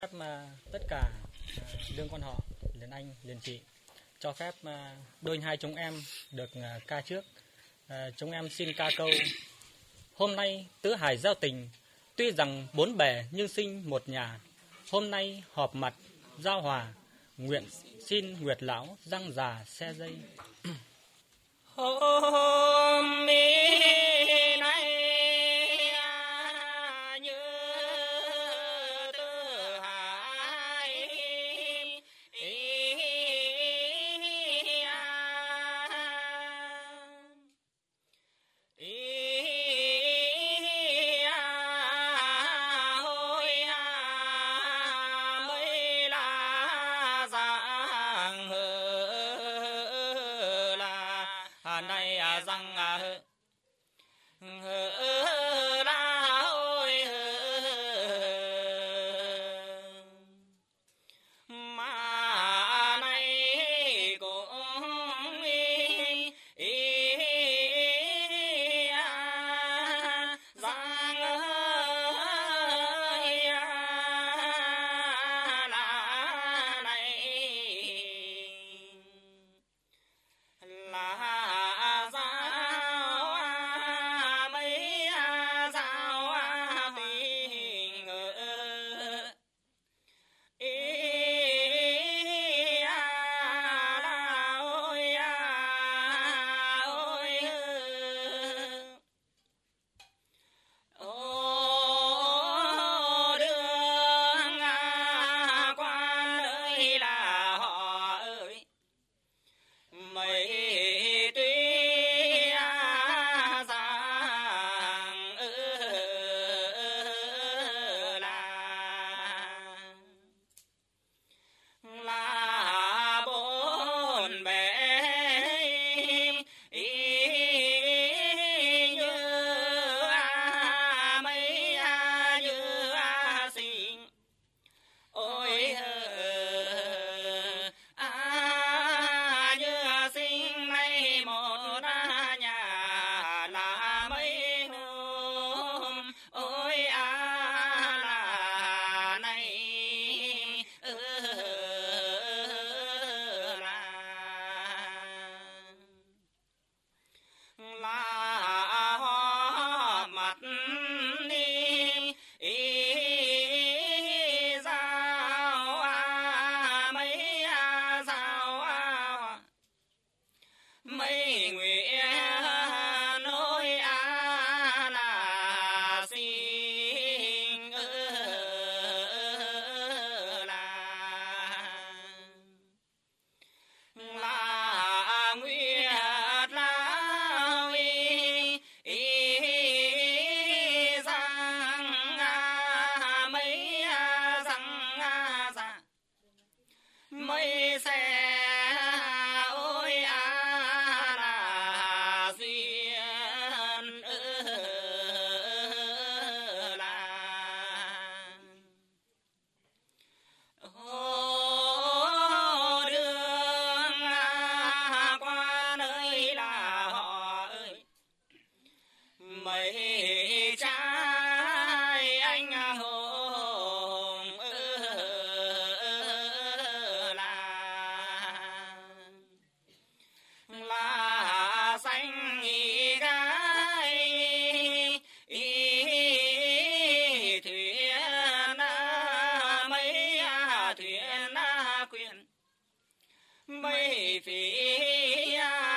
Phép tất cả đương quan họ, liền anh, liền chị cho phép đôi hai chúng em được ca trước. Chúng em xin ca câu: hôm nay tứ hải giao tình, tuy rằng bốn bề nhưng sinh một nhà. Hôm nay họp mặt giao hòa, nguyện xin nguyệt lão răng già xe dây. Hôm nay như Tứ Hải hối mới là giang là này rằng la ôi mà này cũng giang ơi là này là giao mấy giao tình đường quan ơi là họ ơi mấy tuy rằng là bốn bề như mấy như sinh. Ôi như sinh nay một nhà là mấy hôm. Ôi là này là hoa mặt đi giao mấy giao mấy nguyện nối là xin là nguyệt lao rằng mấy rằng dạ mấy xe ôi là duyên đường quan ơi là họ ơi mấy trai anh hùng là xanh gái thuyền mấy thuyền quyền mấy phí